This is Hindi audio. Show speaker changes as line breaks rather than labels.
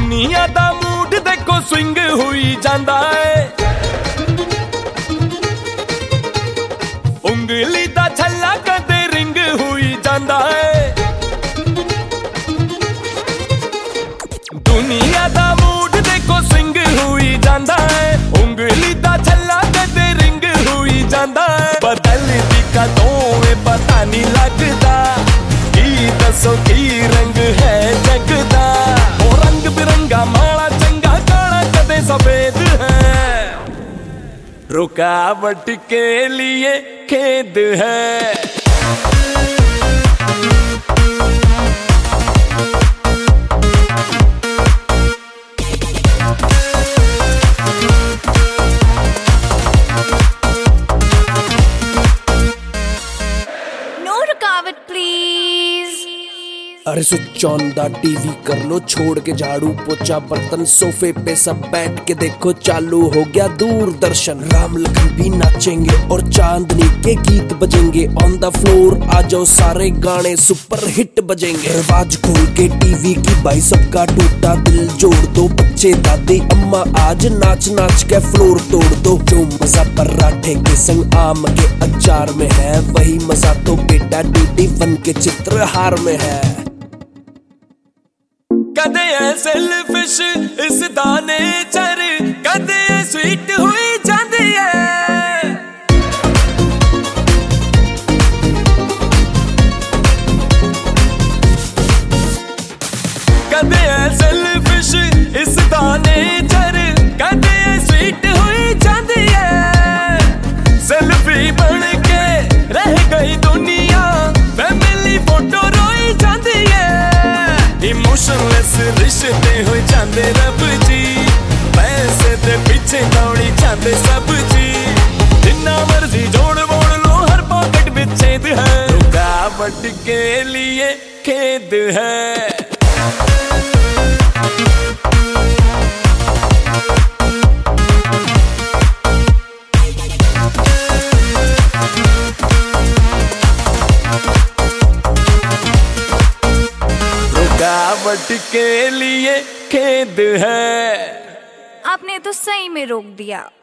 दुनिया दा मूड देखो स्विंग हुई जांदा है, उंगली दा छल्ला कदे रिंग हुई जांदा है। दुनिया दा मूड देखो स्विंग हुई जांदा है, उंगली दा छल्ला कदे रिंग हुई जांदा है। बदलदी कदों में पता नहीं लगदा, की दसो की रंग है जगदा। ओ रंग बिरंगा माड़ा चंगा काला कदे सफेद है, रुकावट के लिए खेद है।
अरे स्विच ऑन दा टीवी कर लो, छोड़ के झाड़ू पोछा बर्तन, सोफे पे सब बैठ के देखो चालू हो गया दूरदर्शन। राम लखन भी नाचेंगे और चांदनी के गीत बजेंगे, ऑन द फ्लोर आ जाओ सारे गाने सुपर हिट बजेंगे। आवाज खोल के टीवी की भाई सबका टूटा दिल जोड़ दो, बच्चे दादी अम्मा आज नाच नाच के फ्लोर तोड़ दो। जो मजा पराठे के संग आम के अचार में है, वही मजा तो बेटा DD1 के चित्रहार में है।
कदे है सेल्फिश इस दाने चर, कदे है स्वीट हुई जांदी है। कदे है सेल्फिश इस दाने चर, कदे है स्वीट हुई जांदी है। सेल्फी बन के रह गई दुनिया, फैमिली फोटो रोई जांदी है। इमोशनलेस रिश्ते हो जाते रब जी, पैसे दे पीछे दौड़ी जाते सब जी। जिन्ना मर्जी जोड़ बोड़ लो, हर पॉकेट में छेद है, रुकावट के लिए खेद है। रुकावट के लिए खेद है।
आपने तो सही में रोक दिया।